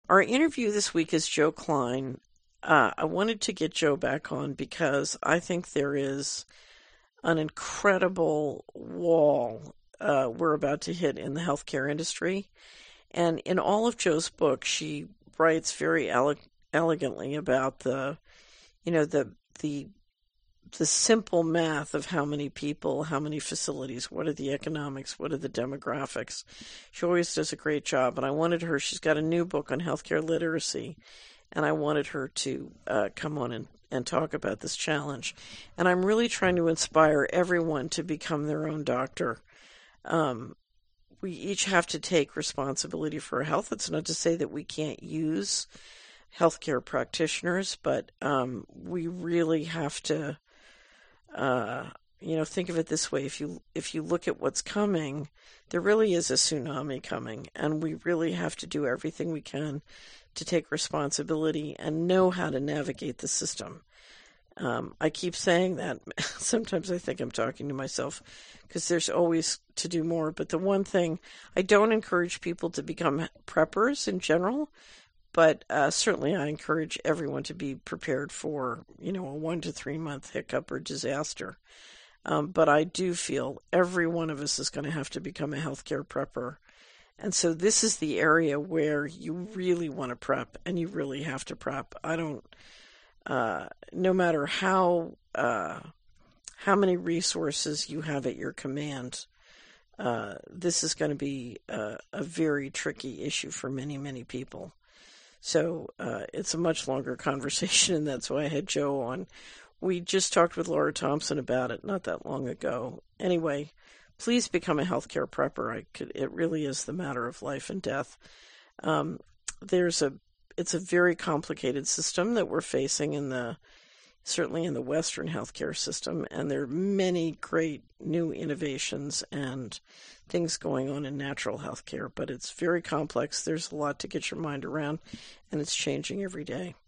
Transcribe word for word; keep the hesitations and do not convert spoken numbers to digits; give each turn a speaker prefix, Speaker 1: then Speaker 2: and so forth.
Speaker 1: Our interview this week is Joe Klein. Uh, I wanted to get Joe back on because I think there is an incredible wall uh, we're about to hit in the healthcare industry. And in all of Joe's books, she writes very ele- elegantly about the, you know, the the the simple math of how many people, how many facilities, what are the economics, what are the demographics. She always does a great job, and I wanted her, she's got a new book on healthcare literacy, and I wanted her to uh, come on and, and talk about this challenge. And I'm really trying to inspire everyone to become their own doctor. Um, we each have to take responsibility for our health. It's not to say that we can't use healthcare practitioners, but um, we really have to Uh, you know, think of it this way. If you if you look at what's coming, there really is a tsunami coming, and we really have to do everything we can to take responsibility and know how to navigate the system. Um, I keep saying that. Sometimes I think I'm talking to myself because there's always to do more. But the one thing, I don't encourage people to become preppers in general, but uh, certainly I encourage everyone to be prepared for, you know, a one to three month hiccup or disaster. Um, but I do feel every one of us is going to have to become a healthcare prepper. And so this is the area where you really want to prep, and you really have to prep. I don't, uh, no matter how, uh, how many resources you have at your command, uh, this is going to be a, a very tricky issue for many, many people. So uh, it's a much longer conversation, and that's why I had Joe on. We just talked with Laura Thompson about it not that long ago. Anyway, please become a healthcare prepper. I could, it really is the matter of life and death. Um, there's a, it's a very complicated system that we're facing in the, certainly in the Western healthcare system, and there are many great new innovations and things going on in natural healthcare, but it's very complex. There's a lot to get your mind around, and it's changing every day.